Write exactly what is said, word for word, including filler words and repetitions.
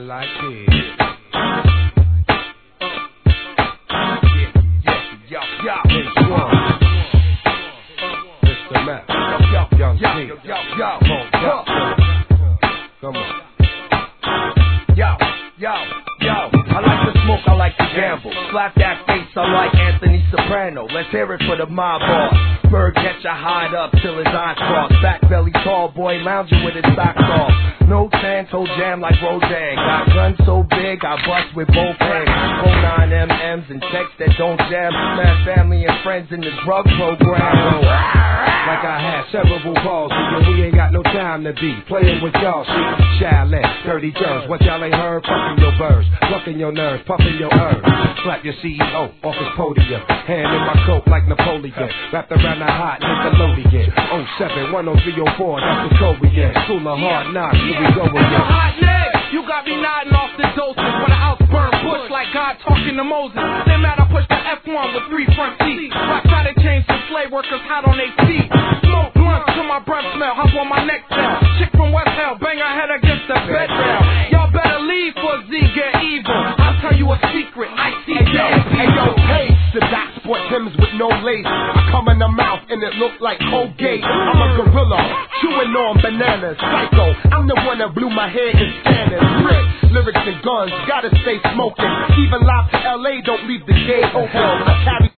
like this. Yo, yo, H one, Mister Mac, Young T, yo, come on. Yo, yo, yo, I like to smoke, I like to gamble. Slap that face, I like Anthony Soprano. Let's hear it for the mob boss. Bird catch a hide up till his eyes cross. Back belly tall boy lounging with his socks off. No tan toe jam like Rodan. Got guns so big I bust with both hands. oh nine M Ms and texts that don't jam. Smash family and friends in the drug program. Like I had cerebral balls, and we ain't got no time to be playing with y'all. See, Shaolin, dirty germs. What y'all ain't heard? Fucking your birds, plucking your nerves, puffing your herbs. Slap your C E O off his podium. Hand in my coat like Napoleon. Wrapped around the hot Nickelodeon. oh seven, one oh three oh four, that's the code we get. School of hard knocks, here we go again. Hot nigga, you got me nodding off the doses. When I outburn push like God talking to Moses. They mad I push the F one with three front seats. I try to change the slave workers hot on their feet. Smoke blunts till my breath smell, hop on my neck cell. Chick from West Hell, bang her head against the bed rail. Y'all better leave for Z get evil. I'll tell you a secret, I see dead people. Hey yo, hey, the doc sport Timbs with no lace. I come in the mouth and it look like Colgate. I'm a gorilla, chewing on bananas. Psycho, I'm the one that blew my head in scanners. Bricks, lyrics and guns, gotta stay smoking. Even live to L A, don't leave the gate open. I carry